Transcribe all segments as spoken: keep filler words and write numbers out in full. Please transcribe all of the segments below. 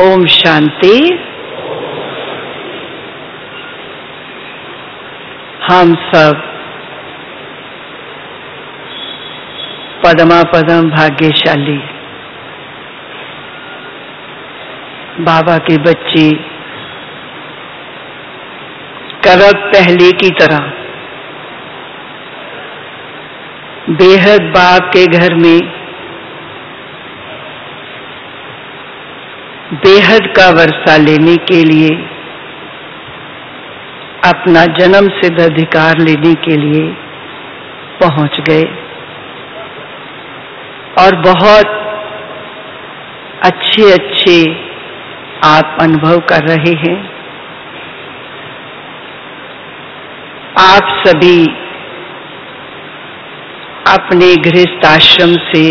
ओम शांति। हम सब पदमा पदम भाग्यशाली बाबा के बच्चे करब पहले की तरह बेहद बाप के घर में बेहद का वर्षा लेने के लिए, अपना जन्म सिद्ध अधिकार लेने के लिए पहुंच गए और बहुत अच्छे अच्छे आप अनुभव कर रहे हैं। आप सभी अपने गृहस्थ आश्रम से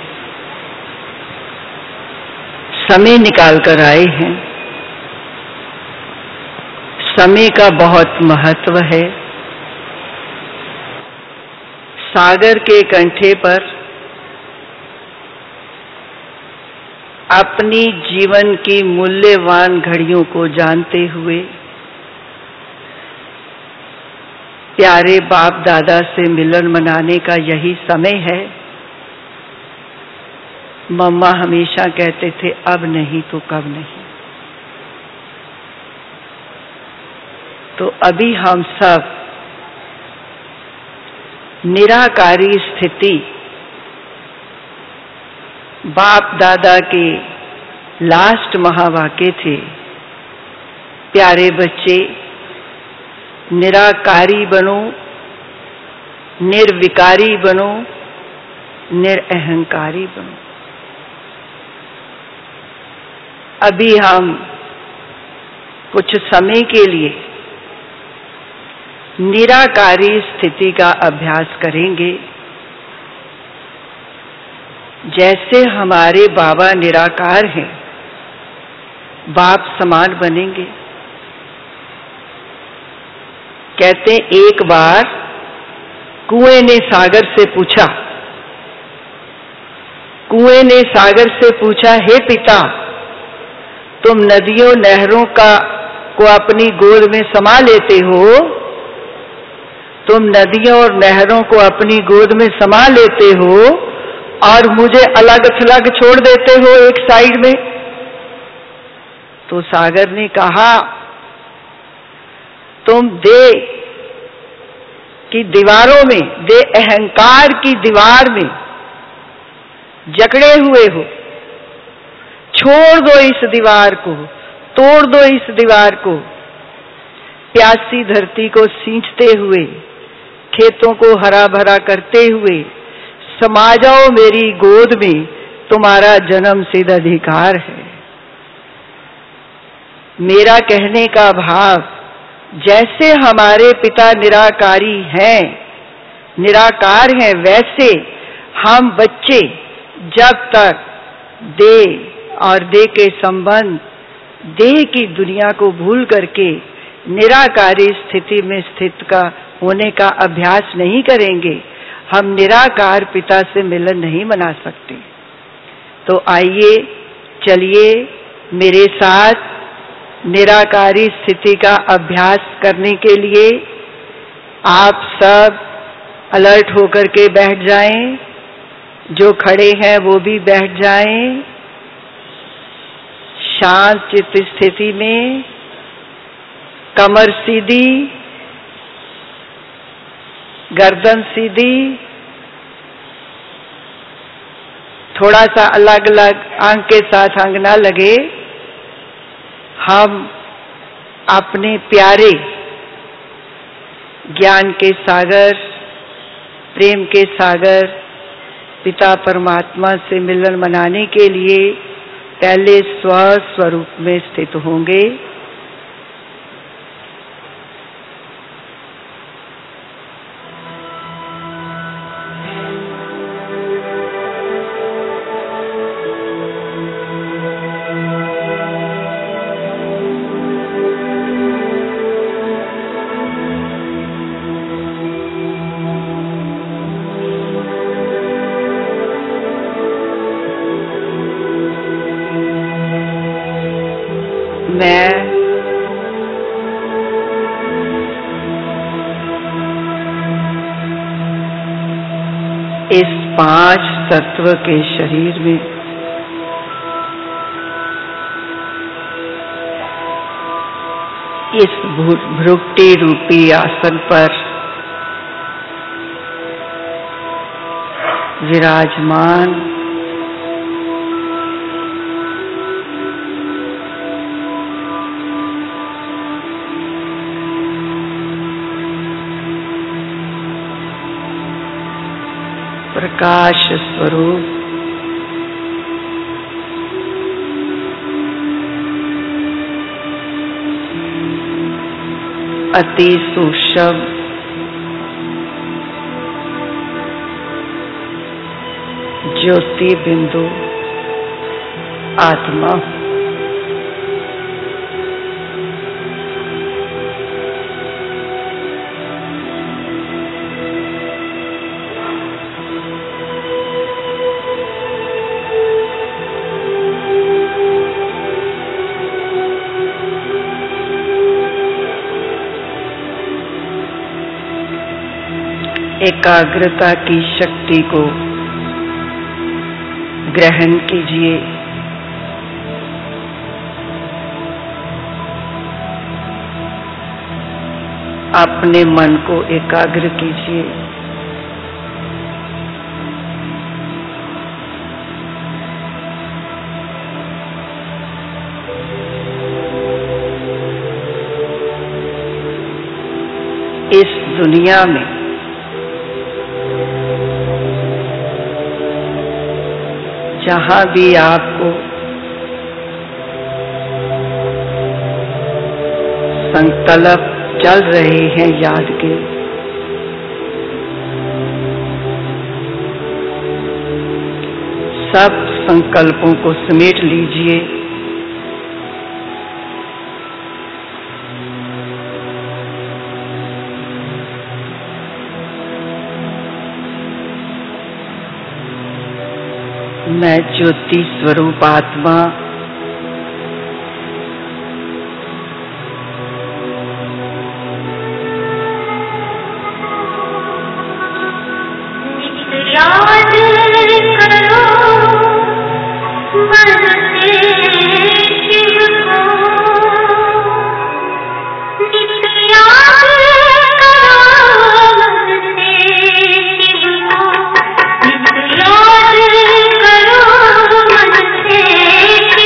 समय निकाल कर आए हैं। समय का बहुत महत्व है। सागर के कंठे पर अपनी जीवन की मूल्यवान घड़ियों को जानते हुए प्यारे बाप दादा से मिलन मनाने का यही समय है। मम्मा हमेशा कहते थे अब नहीं तो कब नहीं। तो अभी हम सब निराकारी स्थिति बाप दादा के लास्ट महावाक्य थे, प्यारे बच्चे निराकारी बनो, निर्विकारी बनो, निरअहंकारी बनो। अभी हम कुछ समय के लिए निराकारी स्थिति का अभ्यास करेंगे। जैसे हमारे बाबा निराकार हैं, बाप समान बनेंगे। कहते एक बार कुएं ने सागर से पूछा, कुएं ने सागर से पूछा, हे पिता, तुम नदियों नहरों का को अपनी गोद में समा लेते हो, तुम नदियों और नहरों को अपनी गोद में समा लेते हो और मुझे अलग थलग छोड़ देते हो एक साइड में। तो सागर ने कहा, तुम दे की दीवारों में, दे अहंकार की दीवार में जकड़े हुए हो। छोड़ दो इस दीवार को, तोड़ दो इस दीवार को। प्यासी धरती को सींचते हुए, खेतों को हरा भरा करते हुए समा जाओ मेरी गोद में, तुम्हारा जन्म सिद्ध अधिकार है। मेरा कहने का भाव, जैसे हमारे पिता निराकारी हैं, निराकार हैं, वैसे हम बच्चे जब तक देह और देह के संबंध, देह की दुनिया को भूल करके निराकारी स्थिति में स्थित का होने का अभ्यास नहीं करेंगे, हम निराकार पिता से मिलन नहीं मना सकते। तो आइए, चलिए मेरे साथ निराकारी स्थिति का अभ्यास करने के लिए आप सब अलर्ट होकर के बैठ जाएं। जो खड़े हैं वो भी बैठ जाएं। शांत चित्त स्थिति में, कमर सीधी, गर्दन सीधी, थोड़ा सा अलग अलग आंख के साथ आंख ना लगे। हम अपने प्यारे ज्ञान के सागर, प्रेम के सागर पिता परमात्मा से मिलन मनाने के लिए पहले स्व स्वरूप में स्थित होंगे। मैं इस पांच तत्व के शरीर में इस भ्रुकुटी रूपी आसन पर विराजमान प्रकाश स्वरूप अति सूक्ष्म ज्योति बिंदु आत्मा एकाग्रता की शक्ति को ग्रहण कीजिए। अपने मन को एकाग्र कीजिए। इस दुनिया में जहां भी आपको संकल्प चल रहे हैं याद के, सब संकल्पों को समेट लीजिए। मैं ज्योति स्वरूप आत्मा याद करो मन से शिव को, नित्य याद करो मन से शिव को, नित्य याद करो मन से शिव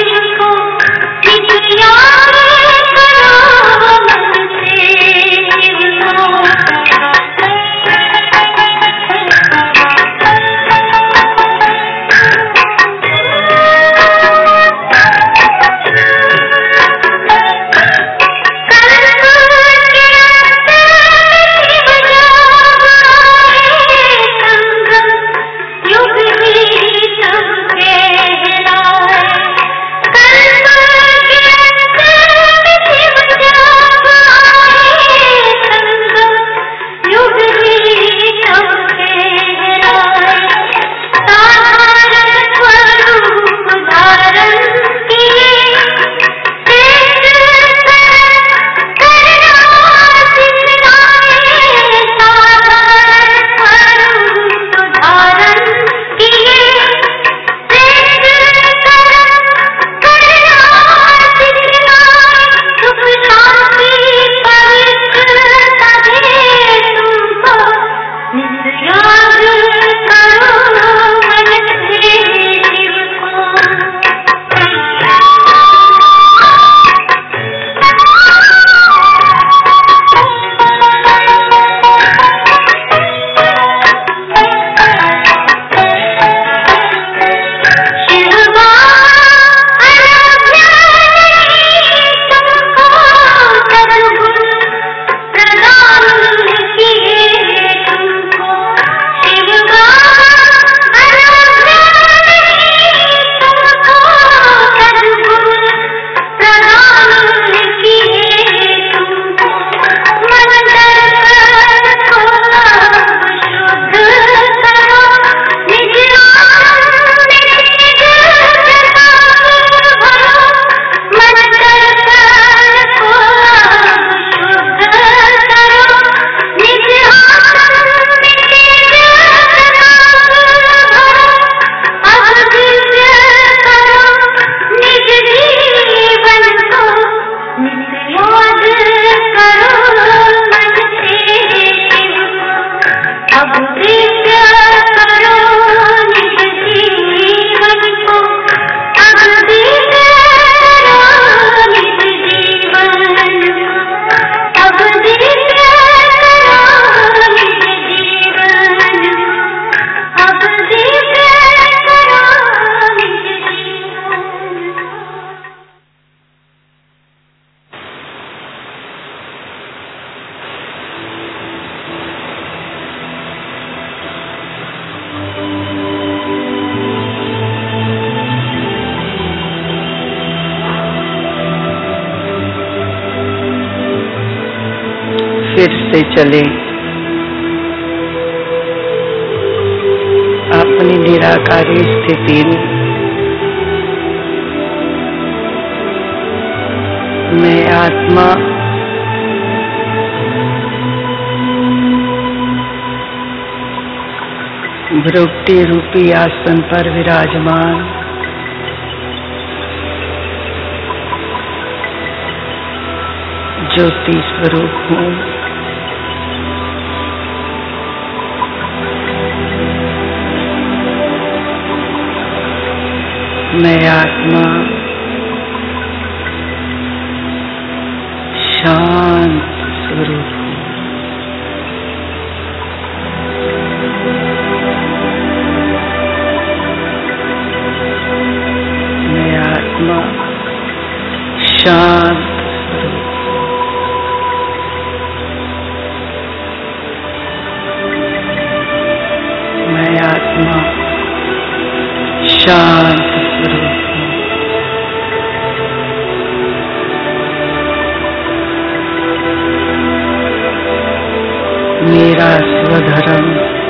से चले, अपनी निराकारी स्थिति में मैं आत्मा भ्रुकुटी रूपी आसन पर विराजमान ज्योति स्वरूप हूँ। मैं आत्मा शांत स्वरूप हूँ। मैं आत्मा शांत स्वरूप। मैं आत्मा शांत स्वरूप हूँ। मेरा स्वधर्म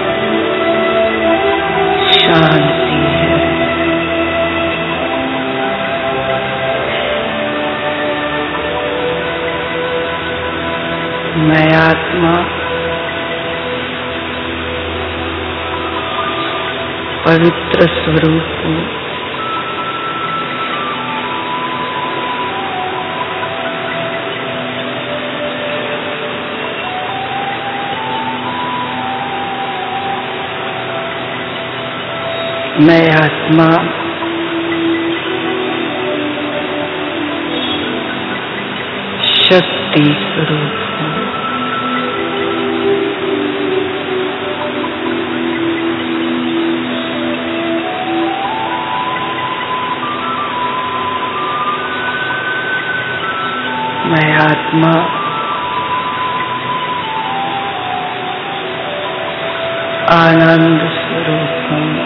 शांति है। मैं आत्मा पवित्र स्वरूप हूँ। मैं आत्मा शक्ति स्वरूप हूँ। मैं आत्मा आनंद स्वरूप हूँ।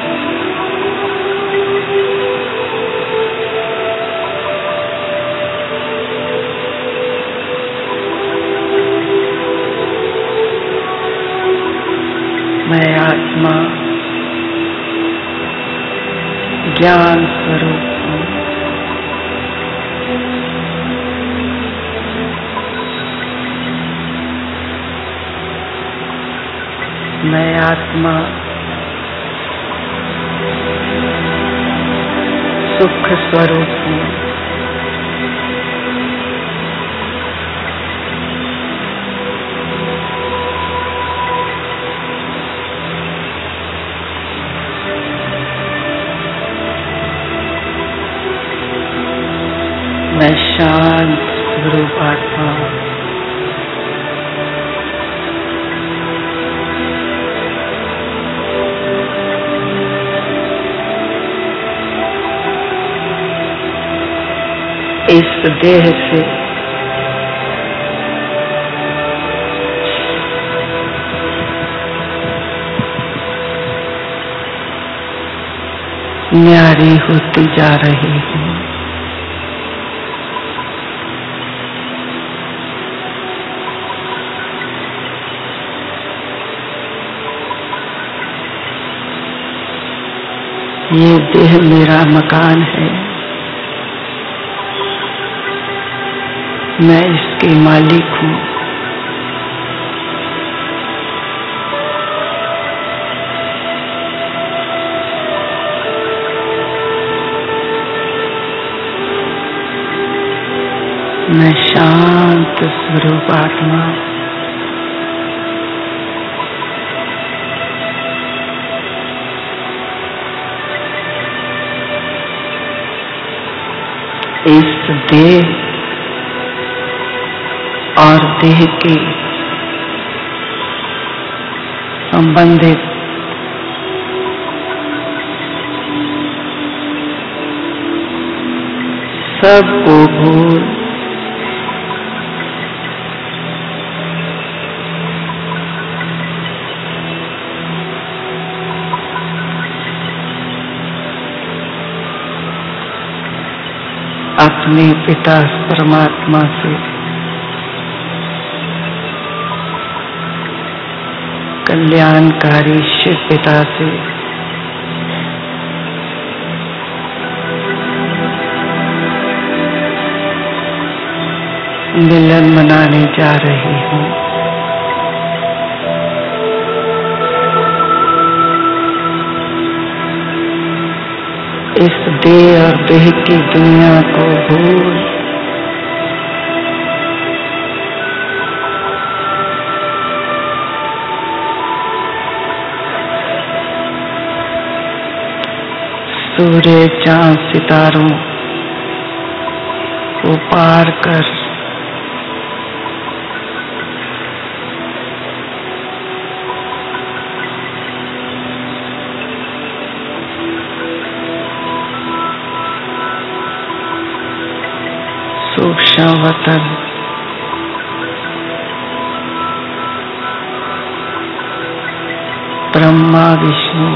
मैं आत्मा ज्ञान स्वरूप हूँ। मैं आत्मा सुख स्वरूप हूँ। मैं शांत स्वरूप आत्मा हूँ। इस देह से न्यारी होती जा रही हूँ। ये देह मेरा मकान है, मैं इसकी मालिक हूँ। मैं शांत स्वरूप आत्मा इस देह और देह के संबंधित सब को भूल अपने पिता परमात्मा से कल्याणकारी शिव पिता से मिलन मनाने जा रही हूँ। इस देह और देह की दुनिया को भूल सूर्य चांद सितारों को पार कर सूक्ष्म वतन ब्रह्मा विष्णु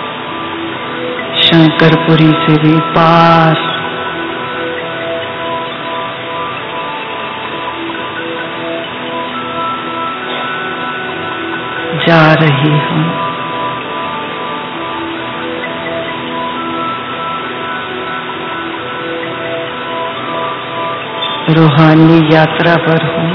शंकरपुरी से भी पार जा रही हूँ। रूहानी यात्रा पर हूँ।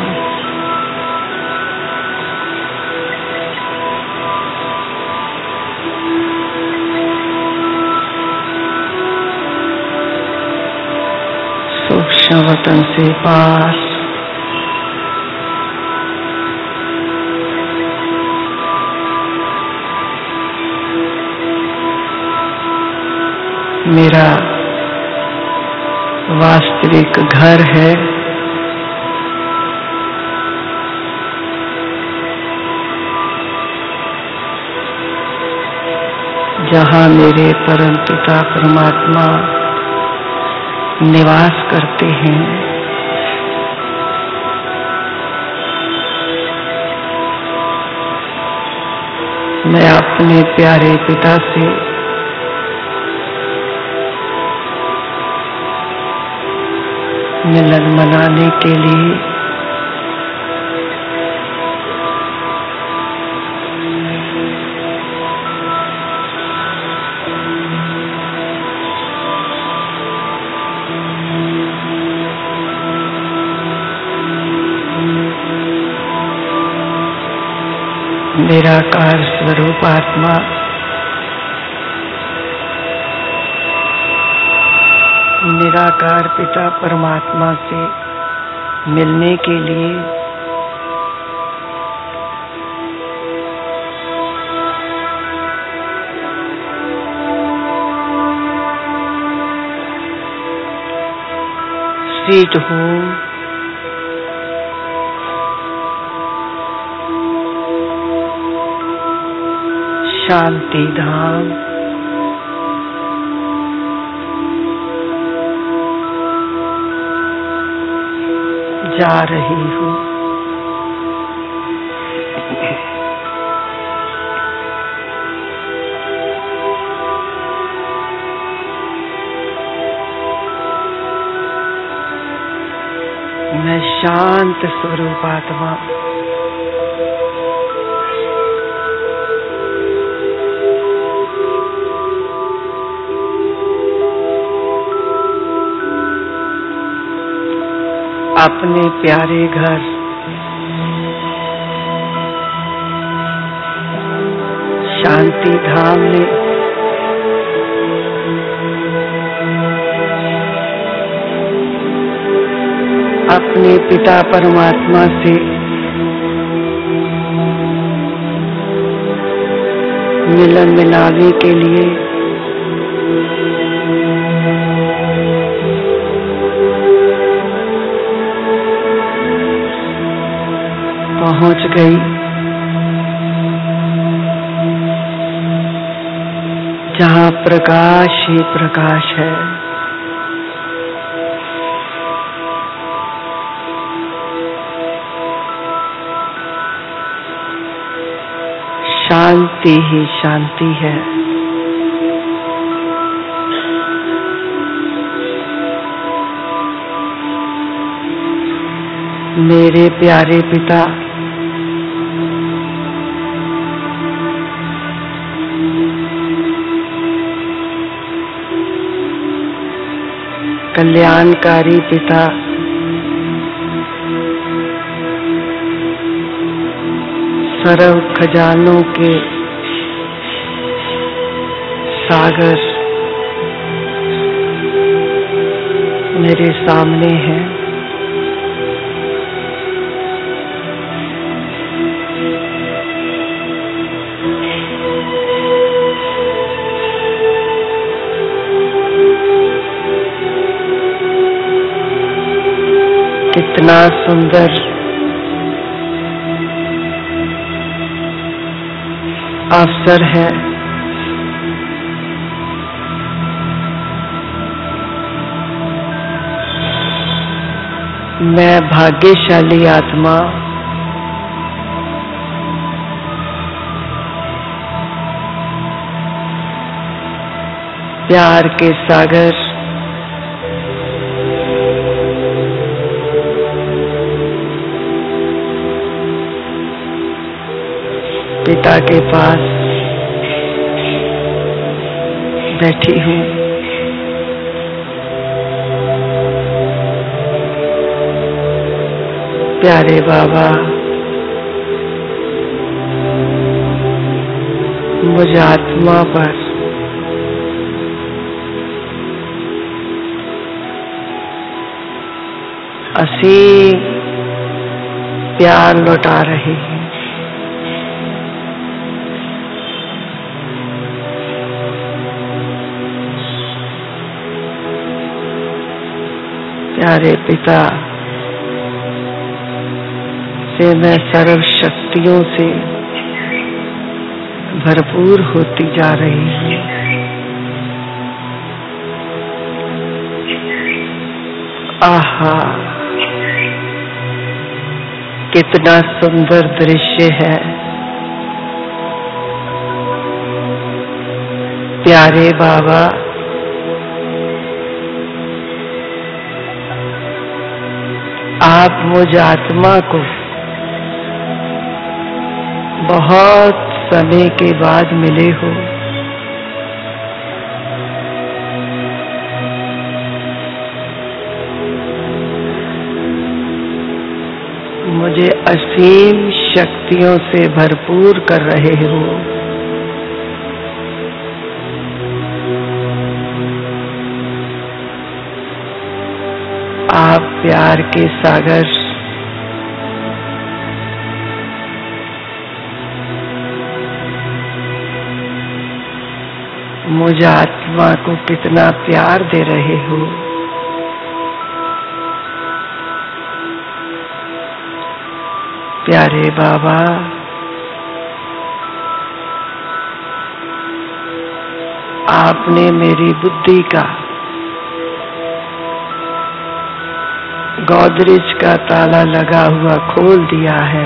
सूक्ष्म वतन से पार मेरा वास्तविक घर है। जहाँ मेरे परम पिता परमात्मा निवास करते हैं। मैं अपने प्यारे पिता से मिलन मनाने के लिए निराकार स्वरूप आत्मा निराकार पिता परमात्मा से मिलने के लिए स्थित हूँ। शांति धाम जा रही हूँ। मैं शांत स्वरूप आत्मा अपने प्यारे घर शांति धाम में अपने पिता परमात्मा से मिलन मिलाने के लिए पहुंच गई। जहाँ प्रकाश ही प्रकाश है। शांति ही शांति है। मेरे प्यारे पिता कल्याणकारी पिता सर्व खजानों के सागर मेरे सामने हैं। कितना सुंदर अवसर है मैं भाग्यशाली आत्मा प्यार के सागर पिता के पास बैठी हूँ। प्यारे बाबा, मुझ आत्मा पर असीम प्यार लौटा रहे हैं। प्यारे पिता से मैं सर्व शक्तियों से भरपूर होती जा रही हूँ। आहा, कितना सुंदर दृश्य है। प्यारे बाबा, आप मुझ आत्मा को बहुत समय के बाद मिले हो। मुझे असीम शक्तियों से भरपूर कर रहे हो। आप प्यार के सागर मुझ आत्मा को कितना प्यार दे रहे हो। प्यारे बाबा, आपने मेरी बुद्धि का गोदरेज का ताला लगा हुआ खोल दिया है।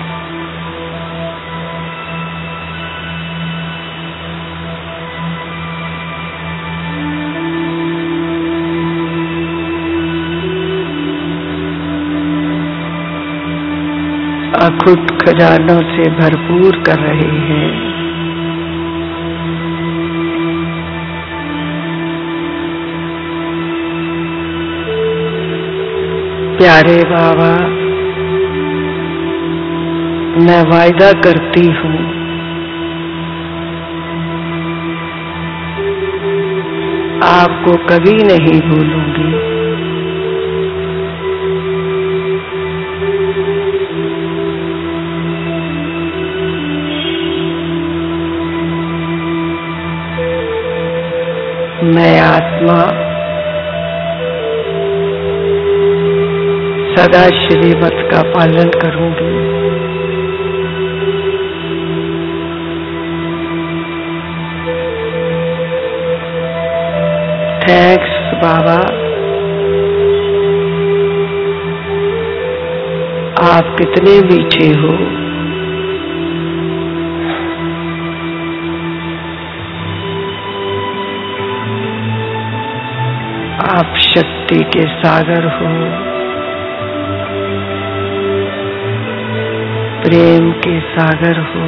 अखुट खजानों से भरपूर कर रहे हैं। प्यारे बाबा, मैं वायदा करती हूँ आपको कभी नहीं भूलूंगी। मैं आत्मा सदा श्रीमत का पालन करूंगी। थैंक्स बाबा, आप कितने मीठे हो। आप शक्ति के सागर हो, प्रेम के सागर हो।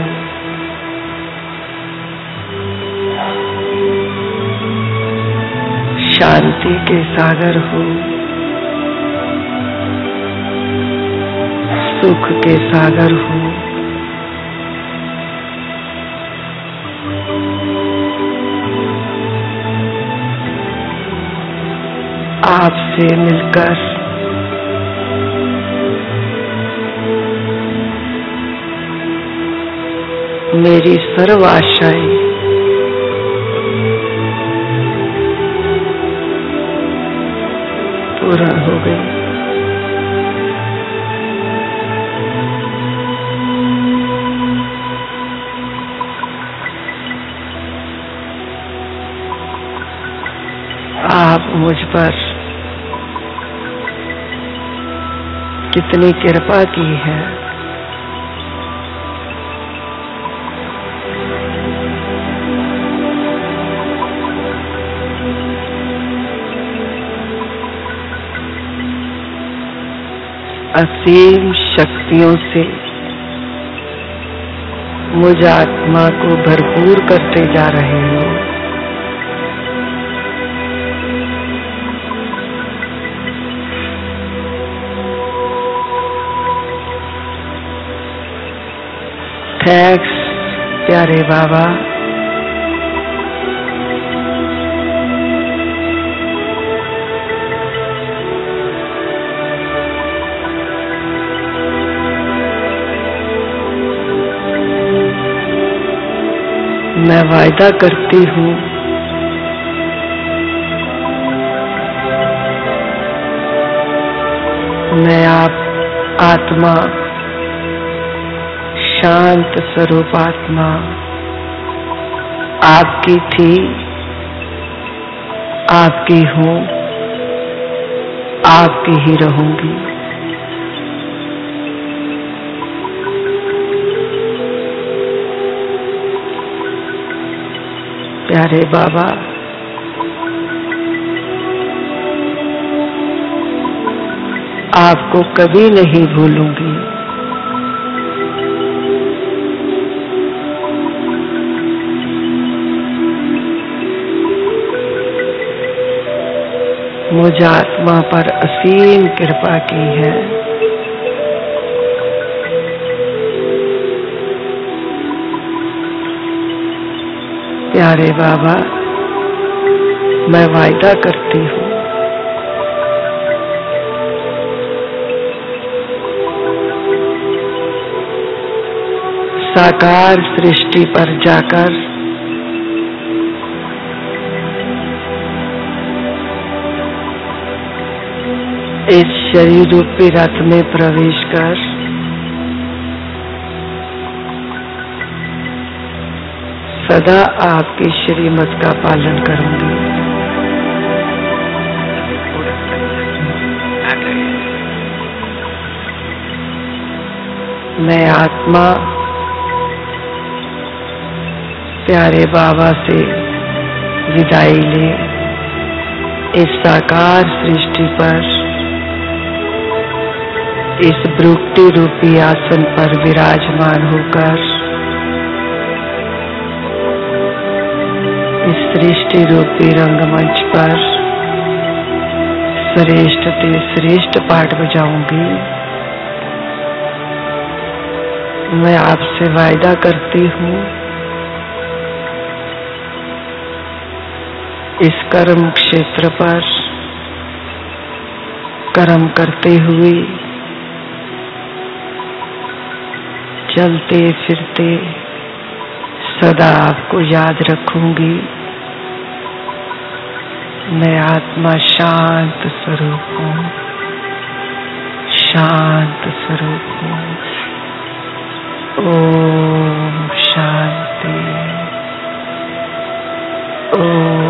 शांति के सागर हो, सुख के सागर हो। आपसे मिलकर मेरी सर्व आशाएं पूर्ण हो गई। आप मुझ पर कितनी कृपा की है। असीम शक्तियों से मुझ आत्मा को भरपूर करते जा रहे हो। थैंक्स प्यारे बाबा। मैं वायदा करती हूँ मैं आप आत्मा, शांत स्वरूप आत्मा आपकी थी, आपकी हूँ, आपकी ही रहूंगी। प्यारे बाबा, आपको कभी नहीं भूलूंगी। मुझ आत्मा पर असीम कृपा की है। प्यारे बाबा, मैं वायदा करती हूँ साकार सृष्टि पर जाकर इस शरीर रूपी रथ में प्रवेश कर सदा आपकी श्रीमत का पालन करूंगी। मैं आत्मा प्यारे बाबा से विदाई ले इस साकार सृष्टि पर, इस भ्रुकुटी रूपी आसन पर विराजमान होकर इस सृष्टि रूपी रंगमंच पर श्रेष्ठ से श्रेष्ठ पाठ बजाऊंगी। मैं आपसे वायदा करती हूँ इस कर्म क्षेत्र पर कर्म करते हुए, चलते फिरते सदा आपको याद रखूंगी। मैं आत्मा शांत स्वरूप हूँ, शांत स्वरूप हूँ। ओम शांति। ओम